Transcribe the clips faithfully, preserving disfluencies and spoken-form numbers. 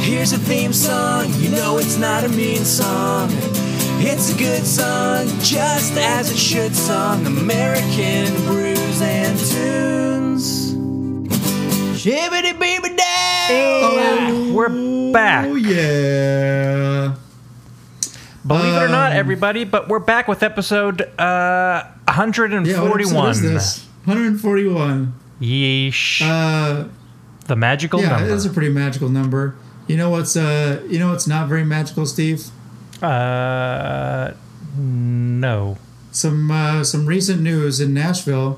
Here's a theme song, you know it's not a mean song. It's a good song, just as it should song. American Brews and Tunes. Shibbity beeby down! Oh, we're back. Oh, yeah. Believe it or not, Um, everybody, but we're back with episode uh, one hundred forty-one. Yeah, what episode is this? one hundred forty-one. Yeesh. Uh, the magical yeah, number. it is a pretty magical number. You know what's uh, you know what's not very magical, Steve? Uh, no. Some uh, some recent news in Nashville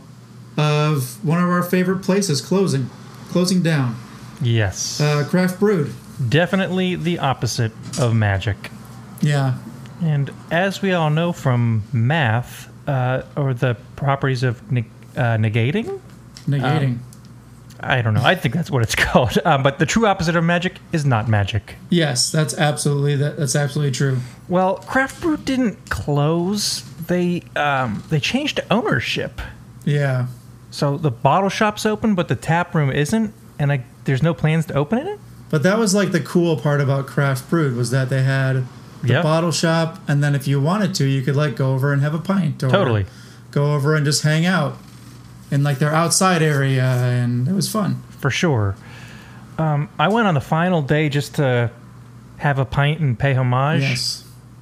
of one of our favorite places closing, closing down. Yes. Uh, Craft Brewed. Definitely the opposite of magic. Yeah. And as we all know from math, uh, or the properties of neg- uh, negating? Negating. Um, I don't know. I think that's what it's called. Um, but the true opposite of magic is not magic. Yes, that's absolutely that, that's absolutely true. Well, Craft Brew didn't close. They um, they changed ownership. Yeah. So the bottle shop's open, but the tap room isn't, and I, there's no plans to open it? But that was like the cool part about Craft Brewed was that they had the Yep. bottle shop, and then if you wanted to, you could like go over and have a pint or Totally. go over and just hang out in like their outside area, and it was fun. For sure. Um, I went on the final day just to have a pint and pay homage. Yes.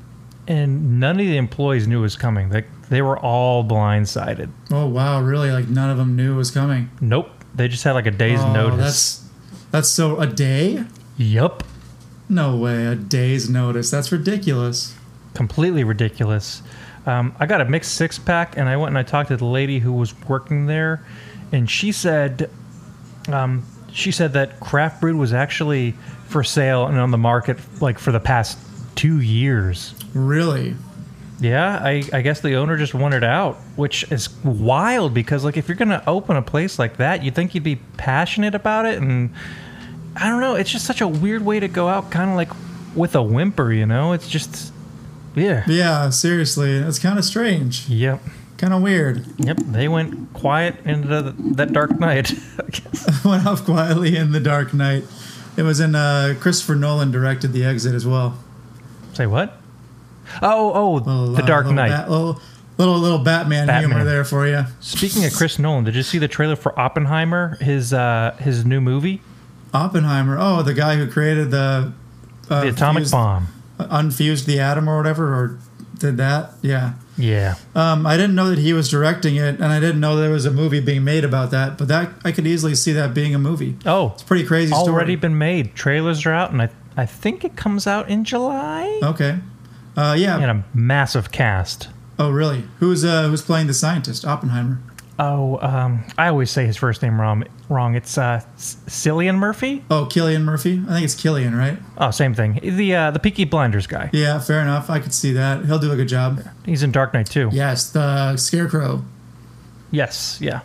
And none of the employees knew it was coming. They, they were all blindsided. Oh wow, really? Like none of them knew it was coming. Nope. They just had like a day's oh, notice. That's that's so a day? Yup. No way, a day's notice. That's ridiculous. Completely ridiculous. Um, I got a mixed six pack, and I went and I talked to the lady who was working there, and she said, um, she said that Craft Brewed was actually for sale and on the market like for the past two years. Really? Yeah, I, I guess the owner just wanted out, which is wild because like if you're gonna open a place like that, you'd think you'd be passionate about it, and I don't know, it's just such a weird way to go out, kind of like with a whimper, you know? It's just, yeah. Yeah, seriously. That's kind of strange. Yep. Kind of weird. Yep, they went quiet into the, that dark night, I guess. Went off quietly in the dark night. It was in uh, Christopher Nolan directed The Exit as well. Say what? Oh, oh, Little, The uh, Dark little Knight. Bat, little, little little Batman, Batman. humor there for you. Speaking of Chris Nolan, did you see the trailer for Oppenheimer, his uh, his new movie? Oppenheimer. Oh, the guy who created the uh, The atomic fused- bomb. unfused the atom or whatever, or did that? Yeah. Yeah. Um, I didn't know that he was directing it, and I didn't know there was a movie being made about that. But that I could easily see that being a movie. Oh, It's a pretty crazy story. already been made. Trailers are out, and I I think it comes out in July. Okay. Uh, yeah. And a massive cast. Oh, really? Who's uh, who's playing the scientist? Oppenheimer. Oh, um, I always say his first name wrong. Wrong. It's uh, C- Cillian Murphy. Oh, Cillian Murphy. I think it's Killian, right? Oh, same thing. The uh, the Peaky Blinders guy. Yeah, fair enough. I could see that. He'll do a good job. He's in Dark Knight too. Yes, the Scarecrow. Yes. Yeah.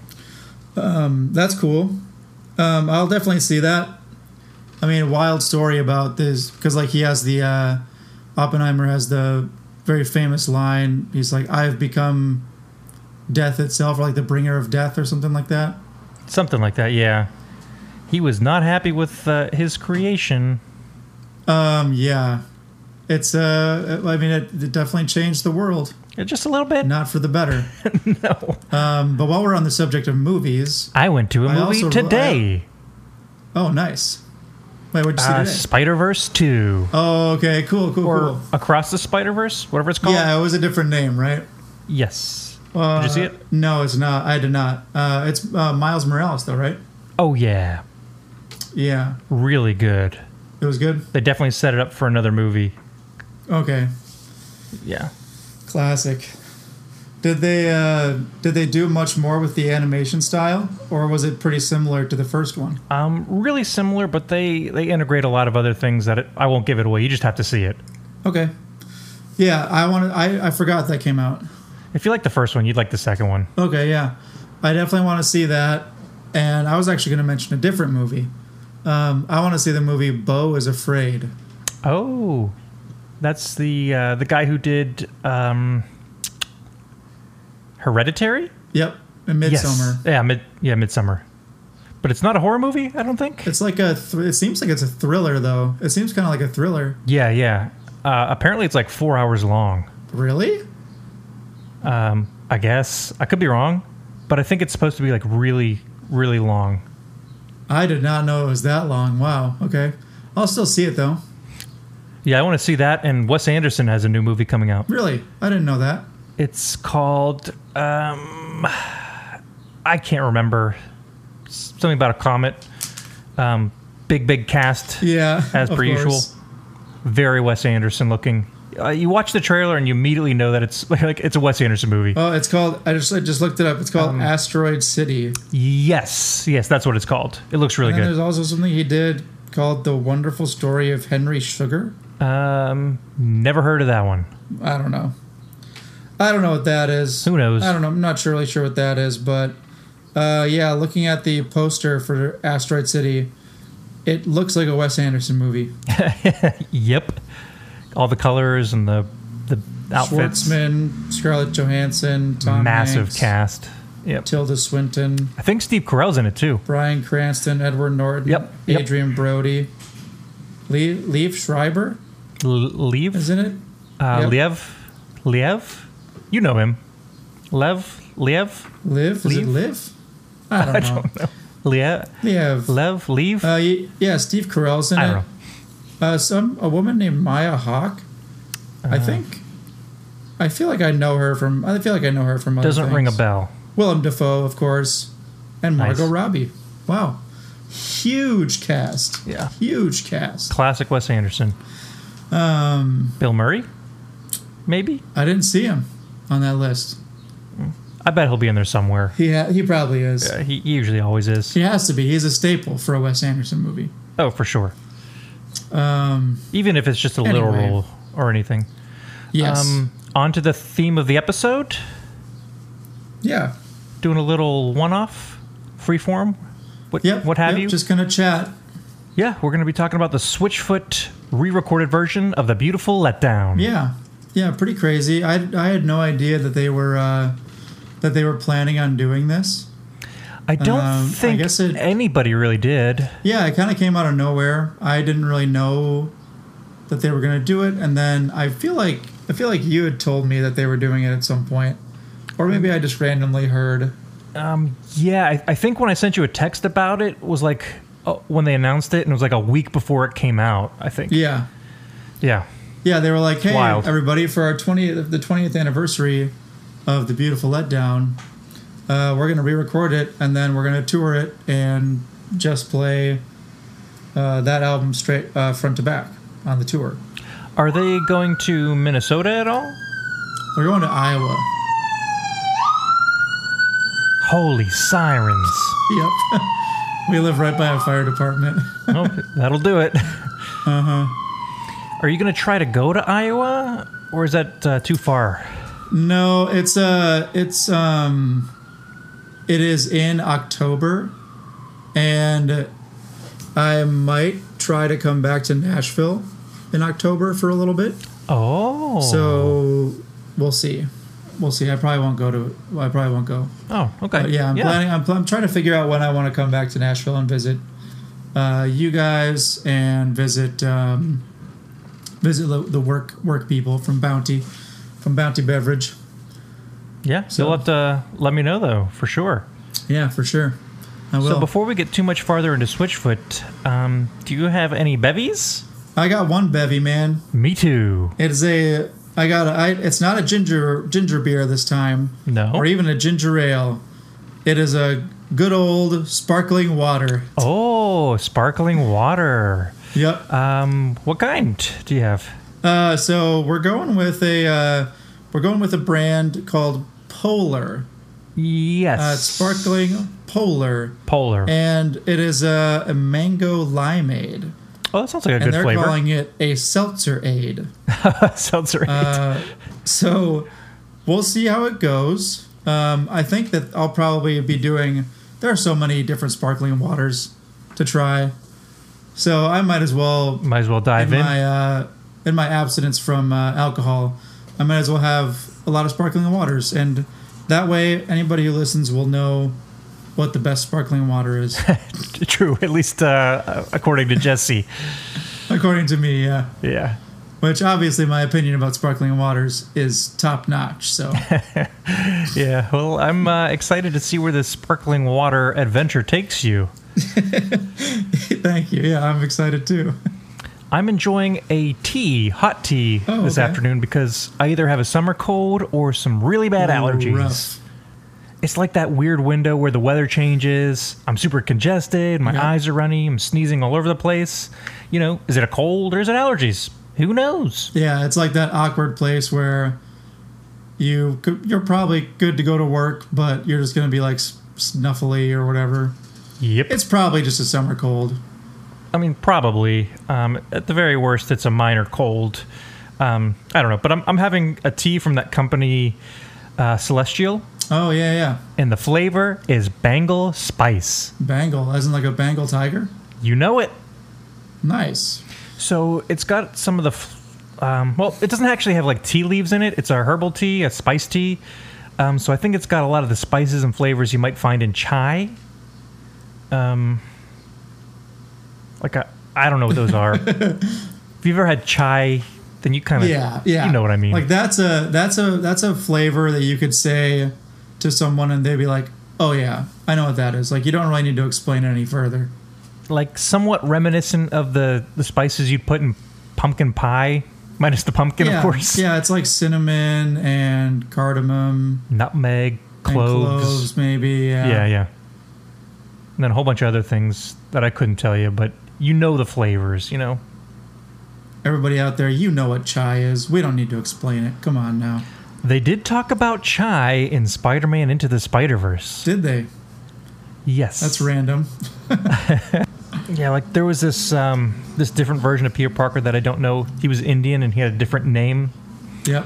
Um, that's cool. Um, I'll definitely see that. I mean, wild story about this because, like, he has the uh, Oppenheimer has the very famous line. He's like, "I've become death itself," or like the bringer of death, or something like that. Something like that. Yeah. He was not happy with uh, his creation. Um, yeah, it's. Uh, I mean, it, it definitely changed the world. Just a little bit. Not for the better. No. Um, but while we're on the subject of movies, I went to a I movie also- today. oh, nice. Wait, what'd you see Uh, today? Spider-Verse two. Oh, okay, cool, cool, Or cool. Across the Spider-Verse, whatever it's called. Yeah, it was a different name, right? Yes. Uh, Did you see it? No, it's not. I did not. Uh, it's uh, Miles Morales, though, right? Oh, yeah. Yeah, Really good. it was good. They definitely set it up for another movie. Okay, Yeah. classic. Did they uh, did they do much more with the animation style, or was it pretty similar to the first one? Um, really similar, but they, they integrate a lot of other things that it, I won't give it away. You just have to see it. Okay. Yeah, I wanted. I, I forgot that came out. If you like the first one, you'd like the second one. Okay, yeah, I definitely want to see that. And I was actually going to mention a different movie. Um, I want to see the movie Beau is Afraid. Oh, that's the uh, the guy who did um, Hereditary. Yep, in Midsummer. Yes. Yeah, mid yeah Midsummer. But it's not a horror movie, I don't think. It's like a. Th- it seems like it's a thriller, though. It seems kind of like a thriller. Yeah, yeah. Uh, apparently, it's like four hours long. Really? Um, I guess I could be wrong, but I think it's supposed to be like really, really long. I did not know it was that long. Wow. Okay. I'll still see it though. Yeah, I want to see that. And Wes Anderson has a new movie coming out. Really? I didn't know that. It's called. Um, I can't remember. Something about a comet. Um, big, big cast. Yeah. As of per usual. course. Very Wes Anderson looking. Uh, you watch the trailer and you immediately know that it's like it's a Wes Anderson movie. Oh, it's called. I just I just looked it up. It's called Um, Asteroid City. Yes, yes, that's what it's called. It looks really And then good. there's also something he did called The Wonderful Story of Henry Sugar. Um, never heard of that one. I don't know. I don't know what that is. Who knows? I don't know. I'm not sure, really sure what that is, but uh, yeah, looking at the poster for Asteroid City, it looks like a Wes Anderson movie. Yep, all the colors and the the outfits. Schwartzman, Scarlett Johansson, Tom Massive Hanks, cast. Yep. Tilda Swinton, I think Steve Carell's in it too. Bryan Cranston, Edward Norton, Yep, yep. Adrian Brody, Lee, Liev Schreiber L- Leave. is in it. Uh, Yep. Liev. Liev. You know him. Lev. Liev. Liv? Is Liev? it Liv? I don't I know. don't know. Liev. Liev. Lev. Leave. Uh, y- yeah, Steve Carell's in I it. don't know. Uh, some a woman named Maya Hawke. I Uh, think. I feel like I know her from. I feel like I know her from. Other Doesn't things. ring a bell. Willem Dafoe, of course, and Margot Nice. Robbie. Wow, huge cast. Yeah. Huge cast. Classic Wes Anderson. Um, Bill Murray. Maybe. I didn't see him on that list. I bet he'll be in there somewhere. He ha- he probably is. Uh, he, he usually always is. He has to be. He's a staple for a Wes Anderson movie. Oh, for sure. Um, Even if it's just a little Anyway. role or anything. yes. Um, on to the theme of the episode. yeah. Doing a little one-off, freeform. What, Yep. what have yep, you? Just gonna chat. Yeah, we're going to be talking about the Switchfoot re-recorded version of The Beautiful Letdown. Yeah, yeah, pretty crazy. I, I had no idea that they were uh, that they were planning on doing this. I don't Um, I think guess it- anybody really did. Yeah, it kind of came out of nowhere. I didn't really know that they were going to do it, and then I feel like I feel like you had told me that they were doing it at some point, or maybe I just randomly heard. Um, yeah, I, I think when I sent you a text about it was like uh, when they announced it, and it was like a week before it came out. I think. Yeah, Yeah. yeah, they were like, "Hey, Wild. everybody, for our twentieth the twentieth anniversary of The Beautiful Letdown, uh, we're going to re-record it, and then we're going to tour it and just play uh, that album straight uh, front to back on the tour." Are they going to Minnesota at all? We're going to Iowa. Holy sirens! Yep. We live right by a fire department. Oh, that'll do it. Uh huh. Are you going to try to go to Iowa, or is that uh, too far? No, it's uh it's um it is in October, and I might try to come back to Nashville in October for a little bit. Oh. So we'll see. We'll see. I probably won't go to. I probably won't go. Oh, okay. But yeah, I'm planning. I'm, pl- I'm trying to figure out when I want to come back to Nashville and visit uh, you guys and visit um, visit the, the work work people from Bounty from Bounty Beverage. Yeah, So- you'll have to let me know, though, for sure. Yeah, for sure. I will. So before we get too much farther into Switchfoot, um, do you have any bevies? I got one bevy, man. Me too. It's a. I got a. I, it's not a ginger ginger beer this time, No. or even a ginger ale. It is a good old sparkling water. Oh, sparkling water. Yep. Um, what kind do you have? Uh, so we're going with a. Uh, we're going with a brand called Polar. Yes. Uh, it's sparkling Polar, Polar. and it is a, a mango limeade, Oh, that sounds like a and good they're flavor. calling it a seltzer aid. Seltzer. Uh, so we'll see how it goes. Um, I think that I'll probably be doing. There are so many different sparkling waters to try, so I might as well Might as well dive in in. my uh, in my abstinence from uh, alcohol. I might as well have a lot of sparkling waters, and that way anybody who listens will know what the best sparkling water is, True, at least uh, according to Jesse. according to me. Yeah. Yeah. Which obviously my opinion about sparkling waters is top notch. So Yeah. Well, I'm uh, excited to see where this sparkling water adventure takes you. thank you. Yeah, I'm excited too. I'm enjoying a tea, hot tea, Oh, this okay. afternoon because I either have a summer cold or some really bad Ooh, allergies. rough. It's like that weird window where the weather changes. I'm super congested. My Yeah. eyes are runny. I'm sneezing all over the place. You know, is it a cold or is it allergies? Who knows? Yeah, it's like that awkward place where you could, you're probably good to go to work, but you're just going to be like s- snuffly or whatever. Yep. It's probably just a summer cold. I mean, probably. Um, at the very worst, it's a minor cold. Um, I don't know. But I'm, I'm having a tea from that company, uh, Celestial, Oh yeah, yeah. and the flavor is Bengal Spice. Bengal, as in like a Bengal tiger. You know it. Nice. So it's got some of the, f- um, well, it doesn't actually have like tea leaves in it. It's a herbal tea, a spice tea. Um, so I think it's got a lot of the spices and flavors you might find in chai. Um, like a, I don't know what those are. If you've ever had chai, then you kind of, Yeah, yeah. you know what I mean. Like that's a that's a that's a flavor that you could say to someone and they'd be like, "Oh yeah, I know what that is." Like you don't really need to explain it any further. Like somewhat reminiscent of the, the spices you'd put in pumpkin pie, minus the pumpkin, yeah, of course. Yeah, it's like cinnamon and cardamom, Nutmeg, and cloves. cloves maybe. Yeah. Yeah, yeah. And then a whole bunch of other things that I couldn't tell you, but you know the flavors, you know? Everybody out there, you know what chai is. We don't need to explain it. Come on now. They did talk about chai in Spider-Man Into the Spider-Verse. Did they? Yes. That's random. Yeah, like there was this um, this different version of Peter Parker that I don't know. He was Indian and he had a different name. Yep.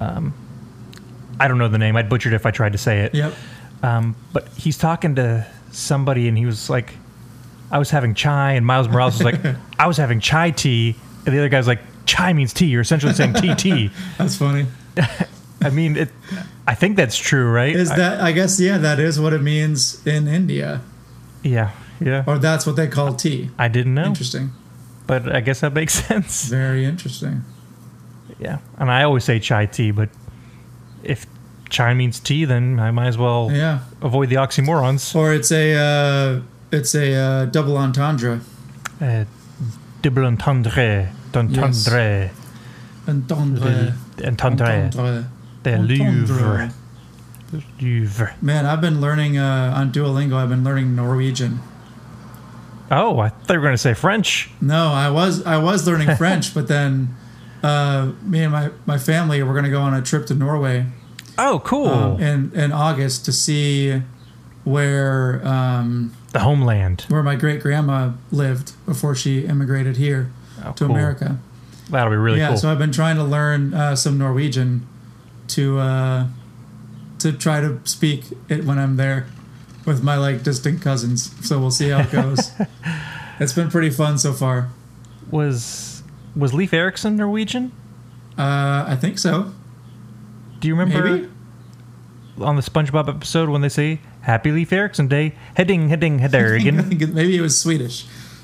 I don't know the name. I'd butcher it if I tried to say it. Yep. Um, but he's talking to somebody and he was like, I was having chai, and Miles Morales was like, I was having chai tea. And the other guy's like, chai means tea. You're essentially saying T T. That's funny. I mean, it. I think that's true, right? Is I- that I guess yeah, that is what it means in India. yeah, yeah. Or that's what they call tea. I didn't know, Interesting. but I guess that makes sense. Very interesting. Yeah, and I always say chai tea, but if chai means tea, then I might as well Yeah. avoid the oxymorons. Or it's a uh, it's a uh, double entendre. Uh, double entendre, entendre, Entendre. entendre, Entendre. the Louvre, Louvre. Man, I've been learning uh, on Duolingo. I've been learning Norwegian. Oh, I thought you were going to say French. No, I was I was learning French, but then uh, me and my, my family were going to go on a trip to Norway Oh, cool. um, in in August to see where um, the homeland. where my great grandma lived before she immigrated here Oh, to cool. America. That'll be really yeah, cool. so I've been trying to learn uh, some Norwegian to uh, to try to speak it when I'm there with my like distant cousins. So we'll see how it goes. It's been pretty fun so far. was was Leif Erikson Norwegian? Uh, I think so. Do you remember Maybe. on the SpongeBob episode when they say Happy Leif Erikson Day? Heading, heading, I heading. think it, maybe it was Swedish.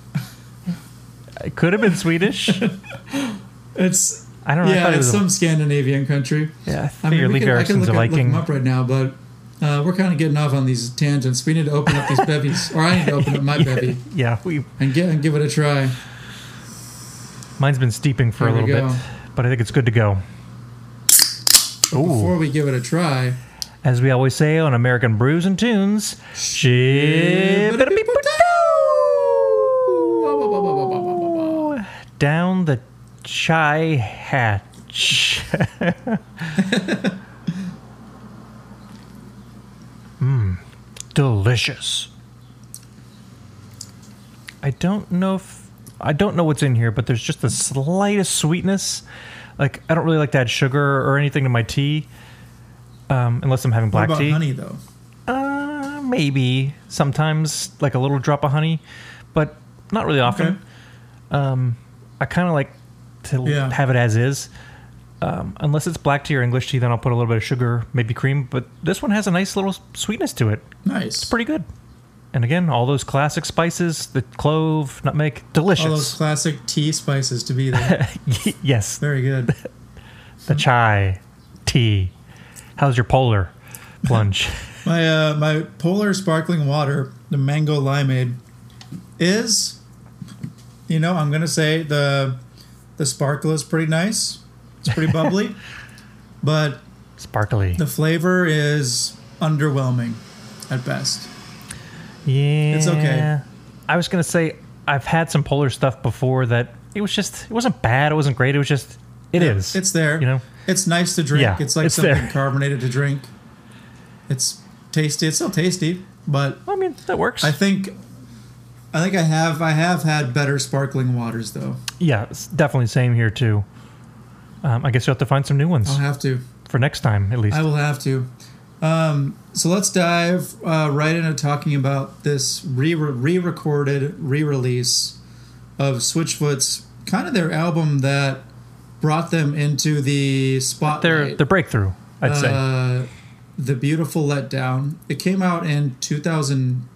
It could have been Swedish. It's I don't know. I yeah, thought it it's was some Scandinavian country. a, yeah, I I figure mean, we Leif can, I can Erikson's look, a up, look them Viking. up right now, but uh, we're kind of getting off on these tangents. We need to open up these bevies, or I need to open up my bevy Yeah, we. and get and give it a try. Mine's been steeping for Here a we little go. bit, but I think it's good to go. Before Ooh, we give it a try, as we always say on American Brews and Tunes, ship down the chai hatch. Mmm, delicious. I don't know if I don't know what's in here, but there's just the slightest sweetness. Like I don't really like to add sugar or anything to my tea, um, unless I'm having what black about tea. honey though? Uh, maybe sometimes like a little drop of honey, but not really often. Okay. Um, I kind of like to Yeah. have it as is. Um, unless it's black tea or English tea, then I'll put a little bit of sugar, maybe cream. But this one has a nice little sweetness to it. Nice. It's pretty good. And again, all those classic spices, the clove, nutmeg, delicious. All those classic tea spices to be there. Yes. Very good. The chai, tea. How's your polar plunge? My uh, my polar sparkling water, the mango limeade, is, you know, I'm gonna say the the sparkle is pretty nice. It's pretty bubbly, but Sparkly. the flavor is underwhelming at best. Yeah. It's okay. I was going to say, I've had some polar stuff before that it was just, it wasn't bad. It wasn't great. It was just, it Yeah, is. It's there. You know? It's nice to drink. Yeah, it's like it's something there. carbonated to drink. It's tasty. It's still tasty, but I mean, that works. I think I think I have I have had better sparkling waters though. yeah, it's definitely same here too. Um, I guess you'll have to find some new ones I'll have to. for next time, at least. I will have to. Um, so let's dive uh, right into talking about this re re-recorded re-release of Switchfoot's, kind of their album that brought them into the spotlight. Their, their breakthrough, I'd say. Uh, The Beautiful Letdown. It came out in two thousand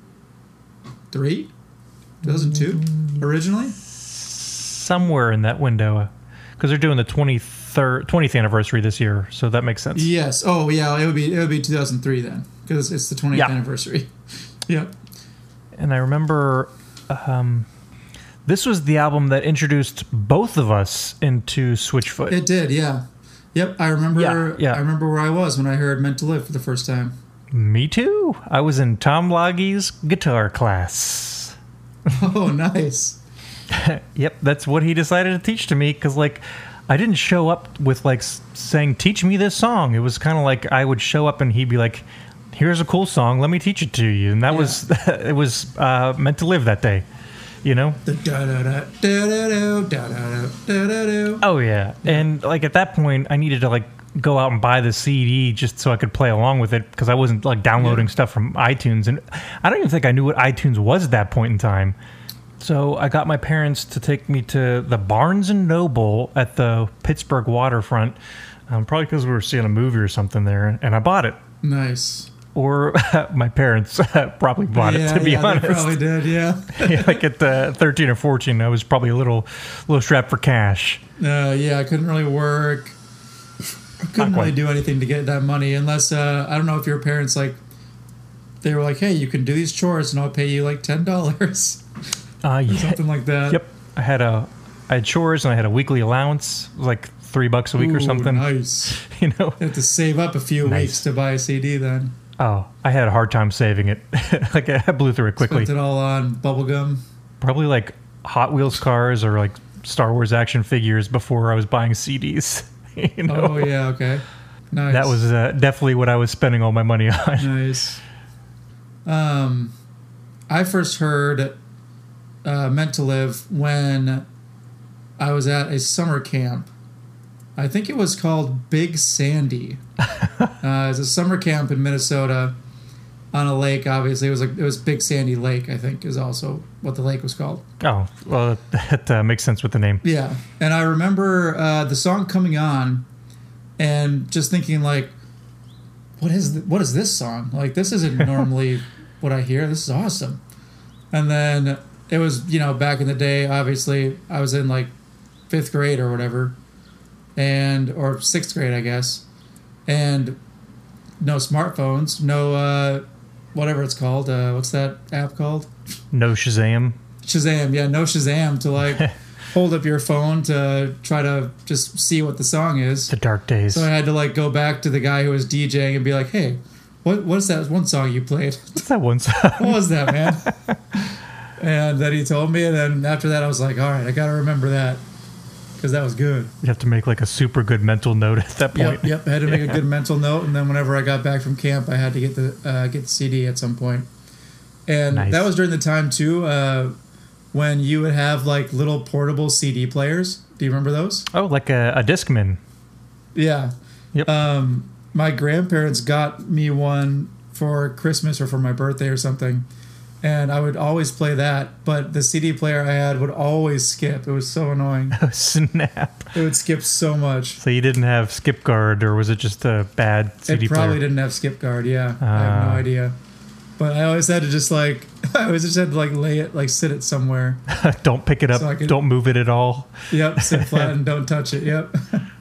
three, two thousand two originally. Somewhere in that window. Because they're doing the twenty-third, twentieth anniversary this year, so that makes sense. Yes. Oh, yeah. It would be it would be two thousand three then, because it's the twentieth Yeah. anniversary. Yep. And I remember um, this was the album that introduced both of us into Switchfoot. It did. Yeah. Yep. I remember. Yeah, yeah. I remember where I was when I heard "Meant to Live" for the first time. Me too. I was in Tom Loggy's guitar class. Oh, nice. Yep, that's what he decided to teach to me, because, like, I didn't show up with, like, s- saying, teach me this song. It was kind of like I would show up and he'd be like, here's a cool song, let me teach it to you. And that Yeah. was, it was uh, Meant to Live that day, you know? The da da da da da da da da da da. Oh, yeah. And, like, at that point, I needed to, like, go out and buy the C D just so I could play along with it, because I wasn't, like, downloading Yeah. stuff from iTunes. And I don't even think I knew what iTunes was at that point in time. So I got my parents to take me to the Barnes and Noble at the Pittsburgh waterfront, um, probably because we were seeing a movie or something there, and I bought it. Nice. Or my parents probably bought it, Yeah, to be yeah, honest. they probably did. Yeah. Like at uh, thirteen or fourteen, I was probably a little, little strapped for cash. Uh, yeah, I couldn't really work. I couldn't Not really quite. do anything to get that money unless uh, I don't know if your parents like they were like, hey, you can do these chores and I'll pay you like ten dollars Uh, or yeah. something like that. Yep. I had a, I had chores and I had a weekly allowance, it was like three bucks a week or Ooh, something. Nice. You know. You have to save up a few Nice. weeks to buy a C D then. Oh, I had a hard time saving it. Like I blew through it quickly. Spent it all on bubblegum. Probably like Hot Wheels cars or like Star Wars action figures before I was buying C Ds. You know? Oh, yeah, okay. Nice. That was uh, definitely what I was spending all my money on. Nice. Um, I first heard uh, Meant to Live when I was at a summer camp. I think it was called Big Sandy. uh, it's a summer camp in Minnesota on a lake. Obviously, it was like it was Big Sandy Lake. I think is also what the lake was called. Oh, well, that uh, makes sense with the name. Yeah, and I remember uh, the song coming on, and just thinking like, "What is th- what is this song? Like, this isn't normally what I hear. This is awesome." And then it was, you know, back in the day. Obviously, I was in like fifth grade or whatever, and or sixth grade, I guess, and no smartphones, no uh, whatever it's called. Uh, what's that app called? No Shazam. Shazam, yeah, no Shazam to like hold up your phone to try to just see what the song is. The dark days. So I had to like go back to the guy who was DJing and be like, "Hey, what what's that one song you played? What's that one song? What was that, man?" And then he told me, and then after that, I was like, "All right, I got to remember that because that was good." You have to make like a super good mental note at that point. Yep, yep. I had to make a good mental note, and then whenever I got back from camp, I had to get the uh, get the C D at some point. And Nice. that was during the time too uh, when you would have like little portable C D players. Do you remember those? Oh, like a, a Discman. Yeah. Yep. Um, my grandparents got me one for Christmas or for my birthday or something, and I would always play that. But the C D player I had would always skip. It was so annoying. Oh, snap. It would skip so much. So you didn't have Skip Guard, or was it just a bad C D It probably player? didn't have skip guard. Yeah, I have no Ah. idea. But I always had to just like I always just had to like lay it, like sit it somewhere. Don't pick it up. So I could- Don't move it at all. Yep, sit flat and don't touch it. Yep.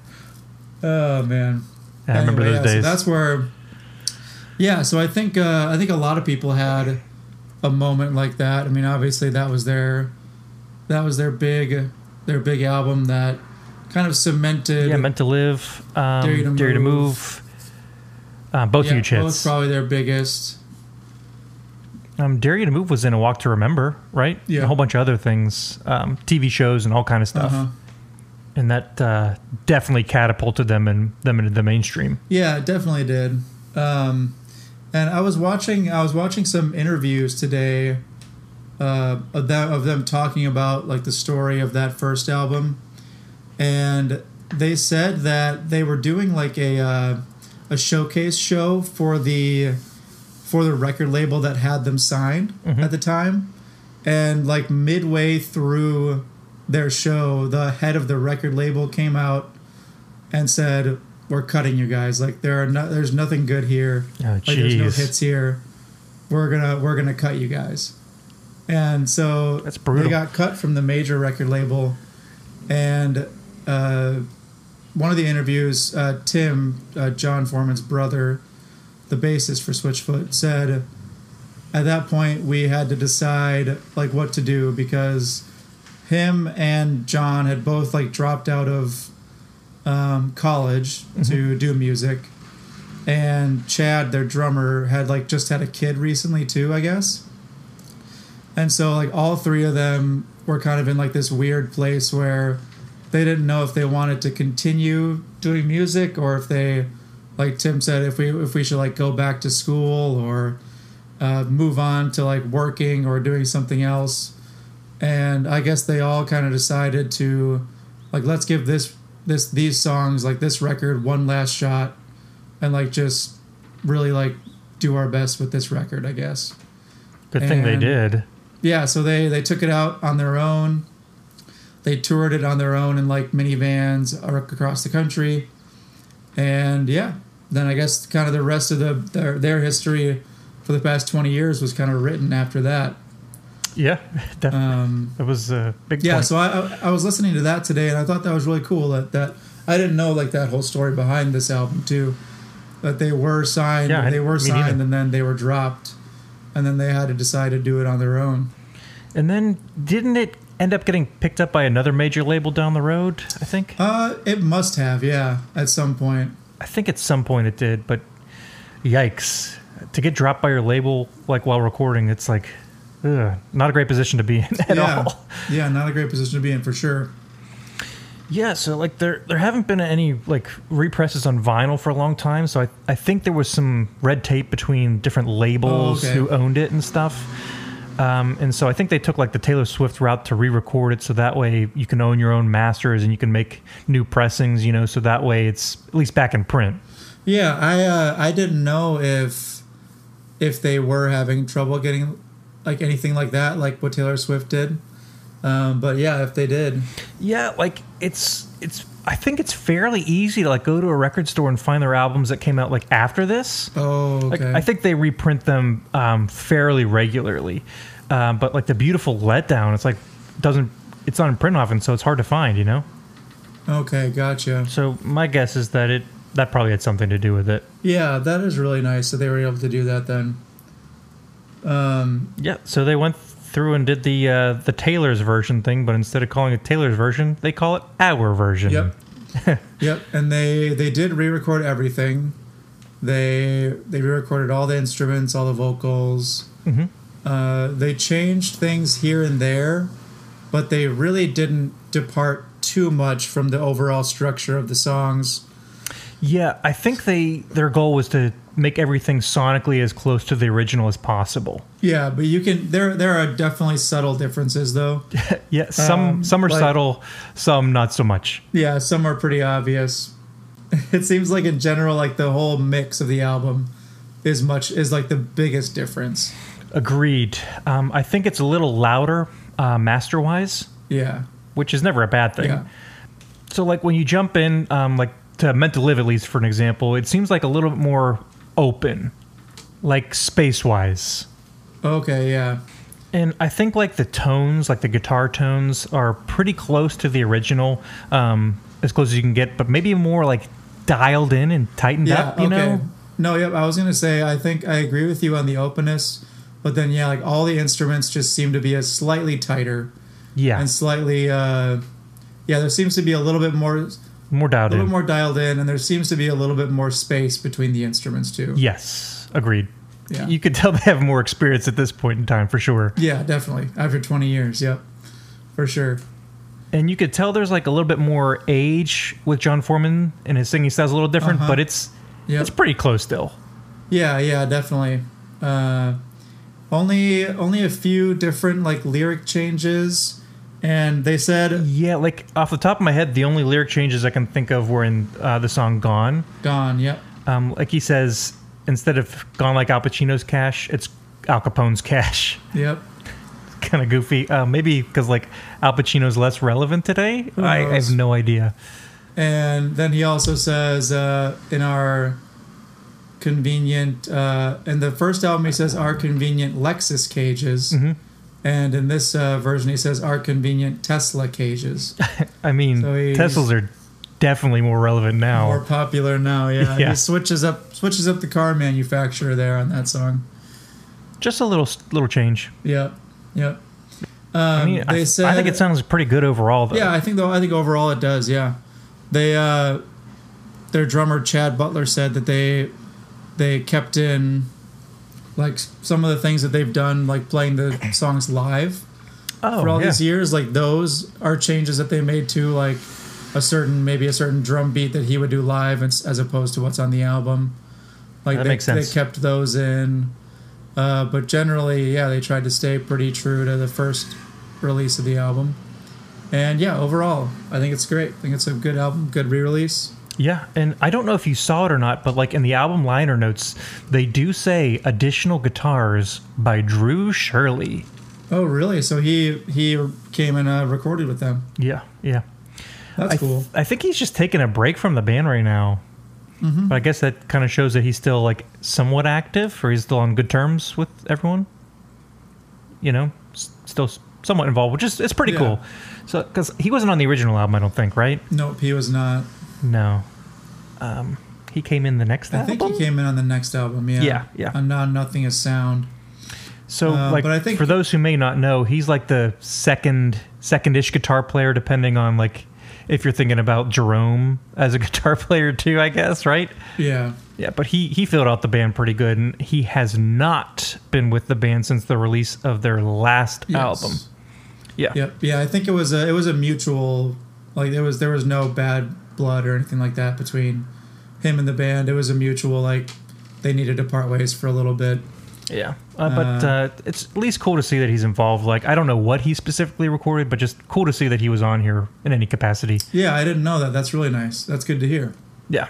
Oh man. I remember Anyway, those yeah, days. So that's where. Yeah, so I think uh, I think a lot of people had a moment like that. I mean, obviously that was their that was their big their big album that kind of cemented. Yeah, Meant to Live, um, Dare You to Dare You to Move. Move. Uh, both yeah, huge both hits. probably their biggest. Um, Dare You to Move was in A Walk to Remember, right? Yeah. And a whole bunch of other things, um, T V shows and all kind of stuff. Uh-huh. And that uh, definitely catapulted them and them into the mainstream. Yeah, it definitely did. Um, and I was watching I was watching some interviews today uh, of, that, of them talking about like the story of that first album, and they said that they were doing like a uh, a showcase show for the for the record label that had them signed Mhm. at the time, and like midway through their show, the head of the record label came out and said, "We're cutting you guys. Like there are no, there's nothing good here. Oh, Like there's no jeez. hits here. We're gonna we're gonna cut you guys." And so That's brutal. they got cut from the major record label, and uh, one of the interviews, uh, Tim, uh, John Foreman's brother, the bassist for Switchfoot, said at that point we had to decide like what to do because him and John had both like dropped out of um, college to do music, and Chad, their drummer, had like just had a kid recently too, I guess. And so like all three of them were kind of in like this weird place where they didn't know if they wanted to continue doing music or if they, like Tim said, if we if we should like go back to school or uh, move on to like working or doing something else. And I guess they all kind of decided to like let's give this this these songs like this record one last shot and like just really like do our best with this record, I guess. Good thing they And- did. Yeah, so they they took it out on their own. They toured it on their own in like minivans ar- across the country. And yeah, then I guess kind of the rest of the their, their history for the past twenty years was kind of written after that. Yeah, that, Um, that was a big yeah, point. so I I I was listening to that today and I thought that was really cool that, that I didn't know like that whole story behind this album too. That they were signed, Yeah, I- they were me signed neither. and then they were dropped. And then they had to decide to do it on their own. And then didn't it end up getting picked up by another major label down the road, I think? Uh, it must have, yeah, at some point. I think at some point it did, but yikes. To get dropped by your label like while recording, it's like ugh, not a great position to be in at yeah. all. Yeah, not a great position to be in for sure. Yeah, so like there there haven't been any like represses on vinyl for a long time, so I I think there was some red tape between different labels Oh, okay. who owned it and stuff. Um, and so I think they took like the Taylor Swift route to re-record it, so that way you can own your own masters and you can make new pressings, you know, so that way it's at least back in print. Yeah, I uh, I didn't know if if they were having trouble getting like anything like that, like what Taylor Swift did. Um, but yeah, if they did, Yeah, like it's it's I think it's fairly easy to like go to a record store and find their albums that came out like after this. oh, Like okay. I think they reprint them um, fairly regularly, um, but like the Beautiful Letdown, it's like doesn't it's not in print often, so it's hard to find, you know. okay, gotcha. So my guess is that it that probably had something to do with it. Yeah, that is really nice that they were able to do that then. Um, Yeah. So they went through and did the uh, the Taylor's version thing, but instead of calling it Taylor's version, they call it our version. Yep. Yep, and they they did re-record everything. They they re-recorded all the instruments, all the vocals. hmm Uh, they changed things here and there, but they really didn't depart too much from the overall structure of the songs. Yeah, I think they their goal was to make everything sonically as close to the original as possible. Yeah, but you can there there are definitely subtle differences though. Yeah, some Um, some are like- subtle, some not so much. Yeah, some are pretty obvious. It seems like in general, like the whole mix of the album is much is like the biggest difference. Agreed. Um, I think it's a little louder, uh, master-wise, Yeah, which is never a bad thing. yeah, So, like when you jump in, um, like to Meant to Live, at least for an example, it seems like a little bit more open. like space-wise. Okay, yeah. And I think like the tones, like the guitar tones, are pretty close to the original, um, as close as you can get, but maybe more like dialed in and tightened Yeah, up, you okay. know? No, yep, I was going to say, I think I agree with you on the openness, but then, yeah, like all the instruments just seem to be a slightly tighter Yeah, and slightly, uh, yeah, there seems to be a little bit more, a more dialed little in. bit more dialed in, and there seems to be a little bit more space between the instruments, too. Yes, agreed. Yeah. You could tell they have more experience at this point in time, for sure. Yeah, definitely. After twenty years, yep, for sure. And you could tell there's like a little bit more age with John Foreman, and his singing style's a little different, Uh-huh. but it's Yep. it's pretty close still. Yeah, yeah, definitely. Uh, only, only a few different like lyric changes, and they said Yeah, like off the top of my head, the only lyric changes I can think of were in uh, the song "Gone." gone. Yep. Um, like he says, instead of "Gone like Al Pacino's cash," it's Al Capone's cash. Yep. Kind of goofy. Uh, maybe because like Al Pacino's less relevant today. Who I, I knows? have no idea. And then he also says uh, in our convenient, uh, in the first album he says our convenient Lexus cages, Mhm. and in this uh, version he says our convenient Tesla cages. I mean, So he's- Teslas are definitely more relevant now. More popular now, yeah. Yeah. He switches up switches up the car manufacturer there on that song. Just a little little change. Yep, yep. Um, I mean, they I, said, I think it sounds pretty good overall, though. yeah, I think though I think overall it does. Yeah, they uh, their drummer Chad Butler said that they they kept in like some of the things that they've done, like playing the songs live oh, for all yeah. these years. Like those are changes that they made to like a certain maybe a certain drum beat that he would do live, as, as opposed to what's on the album. Like That they, makes sense. they kept those in. Uh, but generally, yeah, they tried to stay pretty true to the first release of the album. And yeah, overall, I think it's great. I think it's a good album, good re-release. Yeah, and I don't know if you saw it or not, but like in the album liner notes, they do say additional guitars by Drew Shirley. Oh, really? So he he came and uh, recorded with them. Yeah, yeah. That's I, cool. I think he's just taking a break from the band right now. Mm-hmm. But I guess that kind of shows that he's still like somewhat active, or he's still on good terms with everyone. You know, s- still somewhat involved, which is it's pretty Yeah. cool. So, because he wasn't on the original album, I don't think, right? Nope, he was not. No. Um, he came in the next I album. think he came in on the next album. Yeah, Yeah, yeah. On Now Nothing Is Sound. So, Uh, like, but I think- for those who may not know, he's like the second, second-ish guitar player, depending on like if you're thinking about Jerome as a guitar player too, I guess, right? Yeah. Yeah, but he he filled out the band pretty good, and he has not been with the band since the release of their last Yes. album. Yeah, Yep. Yeah, I think it was a it was a mutual, like there was there was no bad blood or anything like that between him and the band. It was a mutual, like they needed to part ways for a little bit. yeah. Uh, but Uh, uh, it's at least cool to see that he's involved. Like, I don't know what he specifically recorded, but just cool to see that he was on here in any capacity. Yeah, I didn't know that. That's really nice. That's good to hear. Yeah.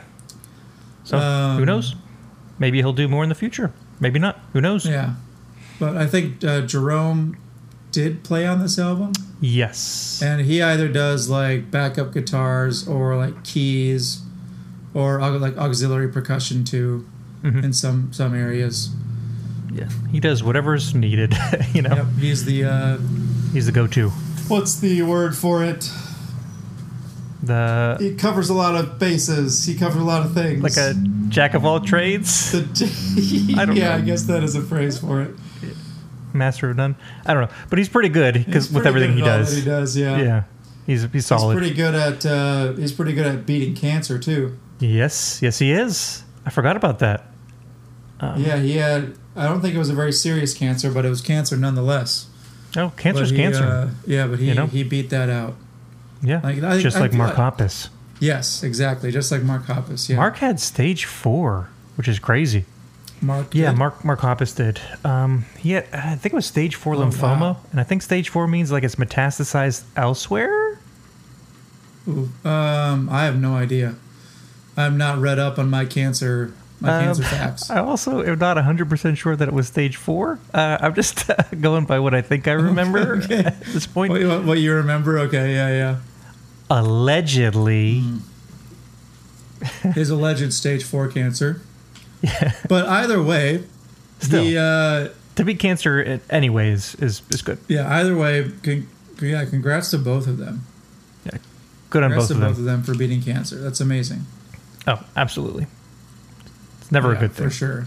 So Um, who knows? Maybe he'll do more in the future. Maybe not. Who knows? Yeah, but I think uh, Jerome did play on this album, Yes. and he either does like backup guitars or like keys, or au- like auxiliary percussion too, Mhm. in some some areas. Yeah. He does whatever's needed. you know, Yep, he's the uh, he's the go-to. what's the word for it? The He covers a lot of bases. He covers a lot of things. like a jack of all trades, The, I don't yeah, know. I guess that is a phrase for it. master of none. I don't know, but he's pretty good because He's with pretty everything he good at all does. that he does, yeah. Yeah. He's he's He's solid. pretty good at uh, he's pretty good at beating cancer too. Yes. Yes, he is. I forgot about that. Um, Yeah, he had. I don't think it was a very serious cancer, but it was cancer nonetheless. Oh, cancer's But he, cancer. Uh, yeah, but he You know? he beat that out. yeah. like, I- just I like feel Mark like- Hoppus. Yes, exactly, just like Mark Hoppus. Yeah, Mark had stage four, which is crazy. Mark. Yeah, did? Mark Mark Hoppus did. Um, he had, I think it was stage four Oh, lymphoma, wow. and I think stage four means like it's metastasized elsewhere. Ooh, um, I have no idea. I'm not read up on my cancer my Um, cancer facts. I also am not one hundred percent sure that it was stage four. Uh, I'm just going by what I think I remember Okay. at this point. What, what, what you remember? Okay, yeah, yeah. Allegedly. His alleged stage four cancer. Yeah. But either way, Still, The, uh, to beat Cancer, it, anyways, is is good. yeah, either way, con- yeah, congrats to both of them. Yeah, good on Congrats both to of both them. of them for beating cancer. That's amazing. Oh, absolutely. It's never Yeah, a good thing. for sure.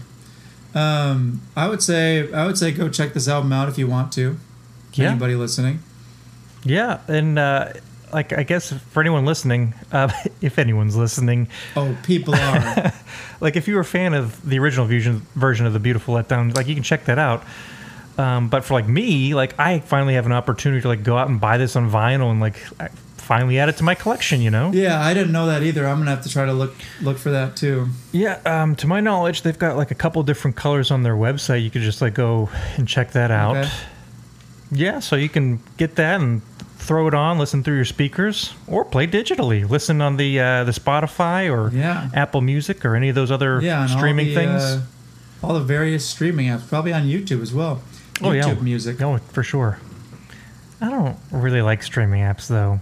Um, I would say I would say go check this album out if you want to. Yeah. Anybody listening? Yeah, and uh, like I guess for anyone listening, uh, if anyone's listening, Oh, people are. like if you're a fan of the original version version of the Beautiful Letdown, like you can check that out. Um, but for like me, like I finally have an opportunity to like go out and buy this on vinyl and like I finally add it to my collection. You know? Yeah, I didn't know that either. I'm gonna have to try to look look for that too. Yeah. Um, to my knowledge, they've got like a couple different colors on their website. You could just like go and check that out. Okay. Yeah, so you can get that and throw it on, listen through your speakers, or play digitally. Listen on the uh, the Spotify or Yeah. Apple Music or any of those other Yeah, and streaming all the, things. Uh, all the various streaming apps, probably on YouTube as well. oh yeah, YouTube Music. No, for sure. I don't really like streaming apps though.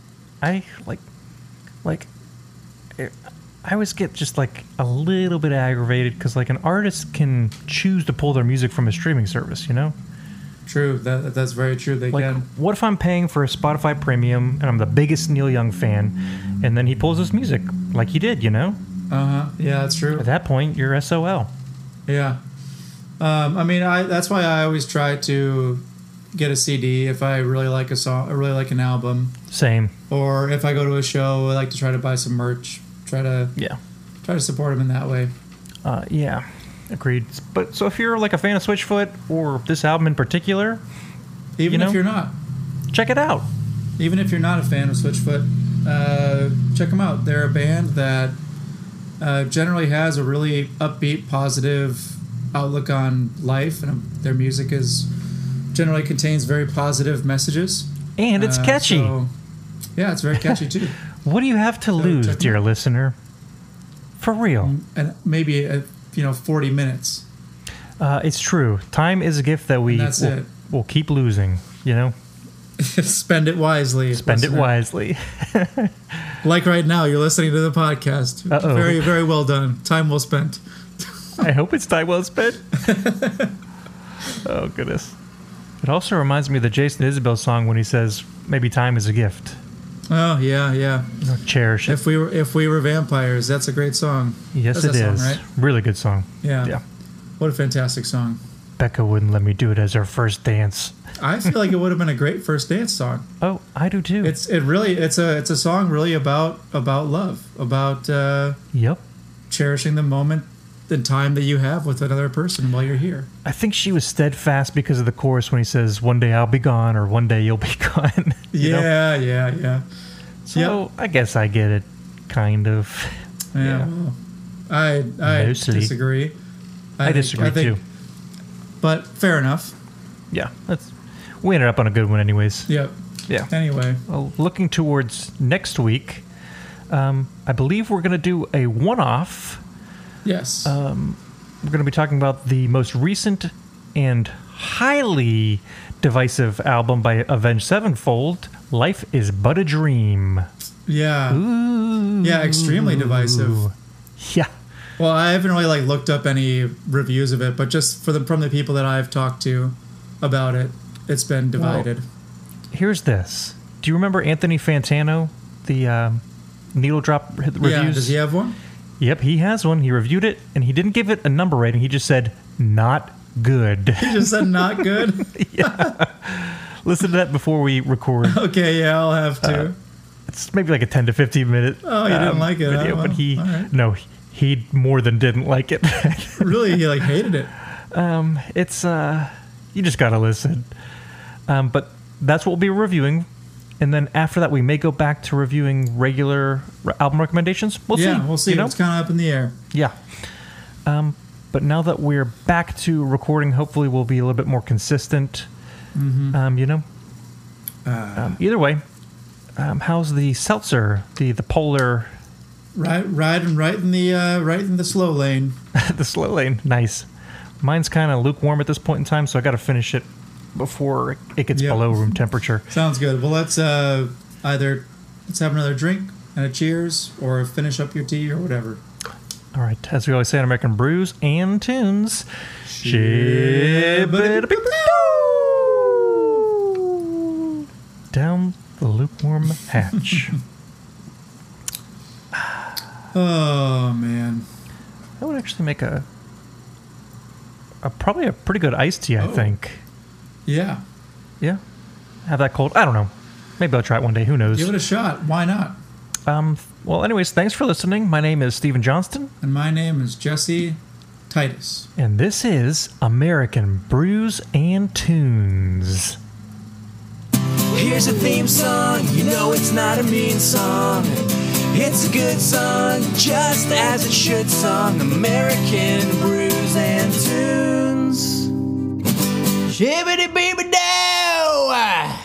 I like, like, it, I always get just like a little bit aggravated because like an artist can choose to pull their music from a streaming service, you know. True, that that's very true. They Like, can. what if I'm paying for a Spotify Premium and I'm the biggest Neil Young fan, and then he pulls his music like he did, you know? Uh huh. Yeah, that's true. At that point, you're S O L. Yeah. Um, I mean, I that's why I always try to get a C D if I really like a song, I really like an album, Same. or if I go to a show, I like to try to buy some merch. Try to Yeah. try to support them in that way. Uh, yeah. Agreed. But so if you're like a fan of Switchfoot or this album in particular, Even You know? if you're not, check it out. even if you're not a fan of Switchfoot, uh, check them out. They're a band that uh, generally has a really upbeat, positive outlook on life, and their music is generally contains very positive messages. And it's Uh, catchy. so- yeah, it's very catchy too. What do you have to lose, check 'em dear out. listener? For real. And maybe uh, you know forty minutes. Uh, it's true. Time is a gift that we And that's will, it. will keep losing, you know? Spend it wisely. Spend it listener. wisely. Like right now, you're listening to the podcast. Uh-oh. Very, very well done. Time well spent. I hope it's time well spent. Oh, goodness. It also reminds me of the Jason Isbell song when he says, maybe time is a gift. Oh yeah, yeah. You know, cherish it. If we were if we were vampires, that's a great song. Yes, That's it that is. song, right? Really good song. Yeah. Yeah. What a fantastic song. Becca wouldn't let me do it as our first dance. I feel like it would have been a great first dance song. Oh, I do too. It's it really it's a it's a song really about about love, about uh, Yep. cherishing the moment, the time that you have with another person while you're here. I think she was steadfast because of the chorus when he says, one day I'll be gone or one day you'll be gone. You know? Yeah, yeah, yeah. So I guess I get it, kind of. Yeah. Yeah. Well, I I Mostly. disagree. I, think- disagree I think- too. But fair enough. Yeah, that's we ended up on a good one, anyways. Yep. Yeah. Anyway, Well, looking towards next week, um, I believe we're going to do a one-off. yes. Um, we're going to be talking about the most recent and highly divisive album by Avenged Sevenfold, "Life Is But a Dream." yeah. Ooh. Yeah, extremely divisive. Yeah. Well, I haven't really like looked up any reviews of it, but just for the from the people that I've talked to about it, it's been divided. Here's this. Do you remember Anthony Fantano, the um, Needle Drop r- reviews? Yeah. Does he have one? Yep, he has one. He reviewed it, and he didn't give it a number rating. He just said, not good. He just said not good. Listen to that before we record. Okay, yeah, I'll have to. Uh, It's maybe like a ten to fifteen minute Oh, you didn't like it, huh? video, but Well, he, all right. no, he more than didn't like it. Really, he like hated it. um, it's, uh, you just gotta listen. Um, but that's what we'll be reviewing. And then after that, we may go back to reviewing regular re- album recommendations. We'll yeah, see. we'll see. You know? It's kind of up in the air. Yeah. Um, but now that we're back to recording, hopefully we'll be a little bit more consistent. Mm-hmm. Um, you know? Uh, Um, either way, um, how's the seltzer, the, the polar, right, riding right in the uh, right in the slow lane. the slow lane? Nice. Mine's kind of lukewarm at this point in time, so I got to finish it before it gets Yep. below room temperature. Sounds good. Well, let's uh, either let's have another drink and a cheers, or finish up your tea or whatever. All right, as we always say on American Brews and Tunes, shibbity-doo, down the lukewarm hatch. Oh man, That would actually make a, a probably a pretty good iced tea, I Oh. think. yeah. Yeah, have that cold. I don't know. Maybe I'll try it one day. Who knows? Give it a shot. Why not? Um. Well, anyways, thanks for listening. My name is Stephen Johnston, And my name is Jesse Titus. and this is American Brews and Tunes. Here's a theme song, you know it's not a mean song. It's a good song, just as it should song. American Brews and Tunes. Shibbity-beeby-dow!